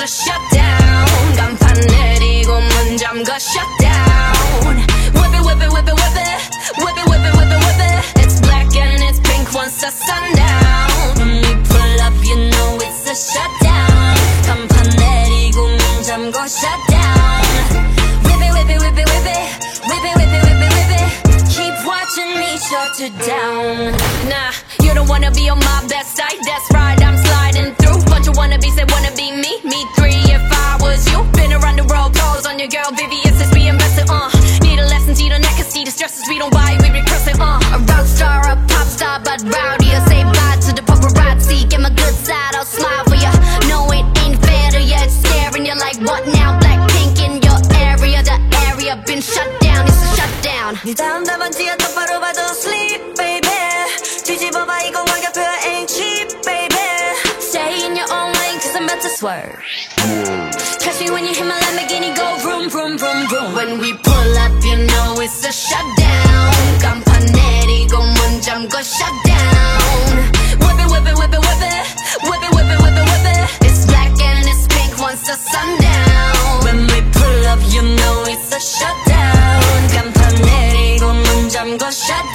a shutdown. 간판 내리고 문 잠가 shutdown. Whip it, whip it, whip it, whip it. Whip it, whip it, whip it, whip it. It's black and it's pink once the sundown. When we pull up you know it's a shutdown. 간판 내리고 문 잠가 shutdown. Whip it, whip it, whip it, whip it. Whip it, whip it, whip it, whip it. Keep watching me shut it down. Nah, you don't wanna be on my best side. That's right, I'm sliding through. Bunch of wannabes that wanna be me. Me three if I was you. Been around the world, pose on your girl, VVS is we invested, Need a lesson, see the neck, see the stresses we don't buy, we recurse it, A rock star, a pop star, but rowdy. I say bye to the paparazzi. Get my good side, I'll smile for ya. No, it ain't fair to ya, it's scaring you like what now? Blackpink in your area, the area been shut down, it's a shutdown. 네 다음 답안지야 똑바로 봐도 sleep baby. 뒤집어봐 이건 완벽표야 ain't cheap baby. Stay in your own lane cause I'm about to swerve. Catch me when you hear my Lamborghini go vroom vroom vroom vroom. When we pull up you know it's a shutdown. 간판 내리고 문 잠궈 shutdown. Whip it, whip it, whip it, whip it. Whip it, whip it, whip it, whip it. It's black and it's pink once the sundown. When we pull up you know it's a shutdown. 간판 내리고 문 잠궈 shutdown.